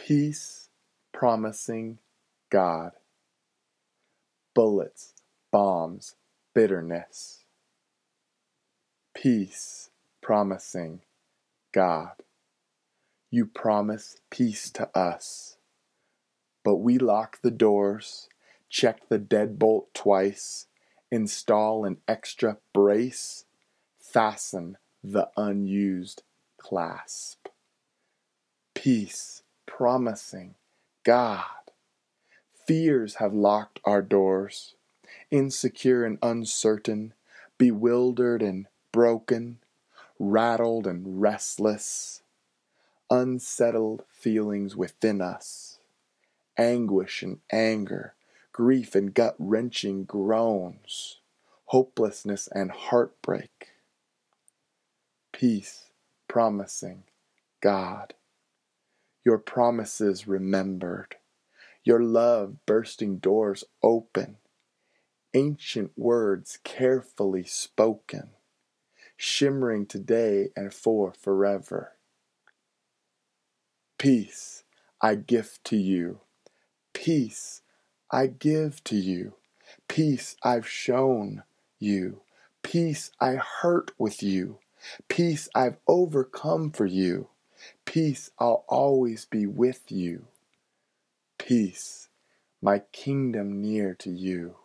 Peace promising God. Bullets, bombs, bitterness. Peace promising God. You promise peace to us, but we lock the doors, check the deadbolt twice, install an extra brace, fasten the unused clasp. Peace promising God. Fears have locked our doors, insecure and uncertain, bewildered and broken, rattled and restless, unsettled feelings within us, anguish and anger, grief and gut-wrenching groans, hopelessness and heartbreak. Peace promising God. Your promises remembered, your love bursting doors open, ancient words carefully spoken, shimmering today and for forever. Peace I gift to you. Peace I give to you. Peace I've shown you. Peace I hurt with you. Peace I've overcome for you. Peace I'll always be with you. Peace, my kingdom near to you.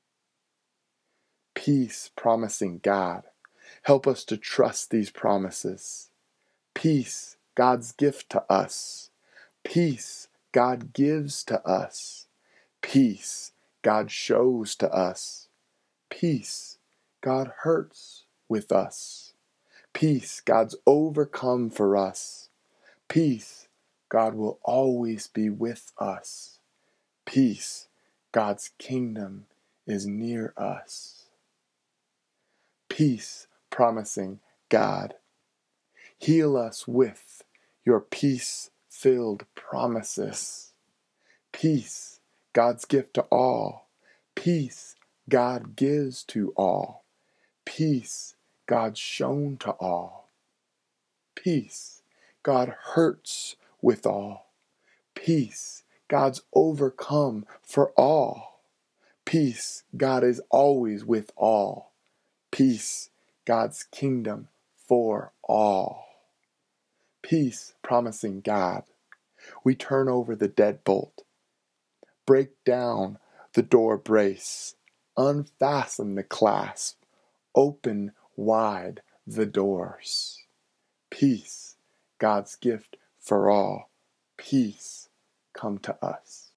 Peace promising God. Help us to trust these promises. Peace, God's gift to us. Peace, God gives to us. Peace, God shows to us. Peace, God hurts with us. Peace, God's overcome for us. Peace, God will always be with us. Peace, God's kingdom is near us. Peace promising God. Heal us with your peace-filled promises. Peace, God's gift to all. Peace, God gives to all. Peace, God's shown to all. Peace, God hurts with all. Peace, God's overcome for all. Peace, God is always with all. Peace, God's kingdom for all. Peace promising God. We turn over the deadbolt, break down the door brace, unfasten the clasp, open wide the doors. Peace, God's gift for all. Peace come to us.